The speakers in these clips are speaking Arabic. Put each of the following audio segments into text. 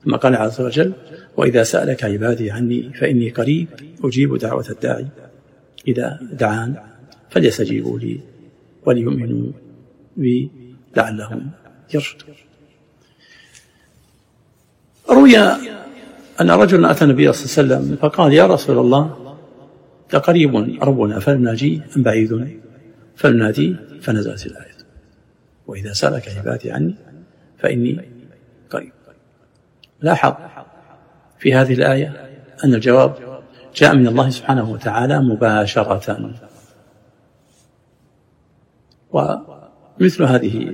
ثم قال عز وجل: وإذا سألك عبادي عني فإني قريب أجيب دعوة الداعي إذا دعان فليستجيبوا لي وليؤمنوا بي لعلهم يرشدون. روي أن رجلا أتى النبي صلى الله عليه وسلم فقال: يا رسول الله، قريب ربنا فلنناجيه أم بعيد فلنناديه؟ فنزلت الآية: وإذا سألك عبادي عني فإني قريب. لاحظ في هذه الآية أن الجواب جاء من الله سبحانه وتعالى مباشرة، ومثل هذه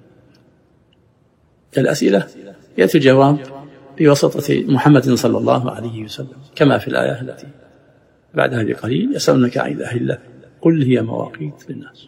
الأسئلة يأتي الجواب بواسطة محمد صلى الله عليه وسلم، كما في الآية التي بعد هذه قليل: يسألونك عن الأهلة قل هي مواقيت للناس.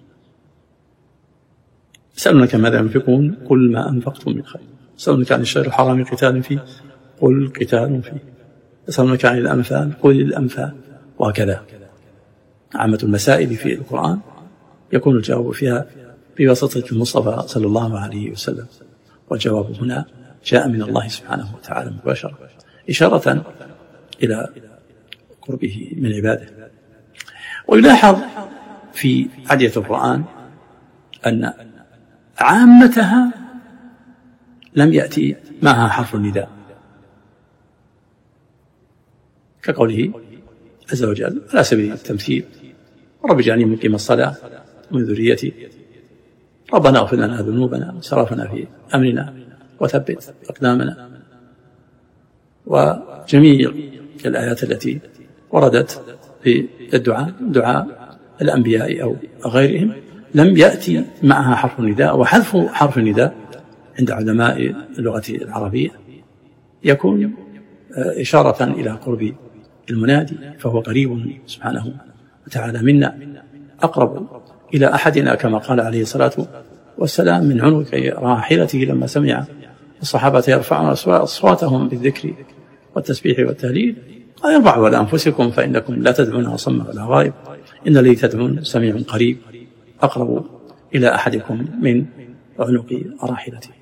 يسألونك ماذا ينفقون قل ما أنفقتم من خير. يسألونك عن الشهر الحرام قتال فيه قل قتال فيه. يسألونك عن الأنفال قل الأنفال. وهكذا عامة المسائل في القرآن يكون الجواب فيها بواسطة المصطفى صلى الله عليه وسلم، والجواب هنا جاء من الله سبحانه وتعالى مباشرة، إشارة إلى قربه من عباده. ويلاحظ في عدية القرآن أن عامتها لم يأتي معها حرف النداء، كقوله عز وجل على سبيل التمثيل: رب اجعلني مقيم الصلاة ومن ذريتي ربنا اغفر لنا ذنوبنا وإسرافنا في أمرنا وثبت أقدامنا. وجميع الآيات التي وردت في الدعاء، دعاء الأنبياء أو غيرهم، لم يأتي معها حرف النداء. وحذف حرف النداء عند علماء اللغة العربية يكون إشارة إلى قرب المنادي، فهو قريب سبحانه وتعالى منا، أقرب إلى أحدنا كما قال عليه الصلاة والسلام: من عنق راحلته لما سمع الصحابة يرفعون أصواتهم بالذكر والتسبيح والتهليل قال: ارفعوا على أنفسكم فإنكم لا تدعون أصم ولا غائب، إن الذي تدعون سميع قريب أقرب إلى أحدكم من عنق راحلته.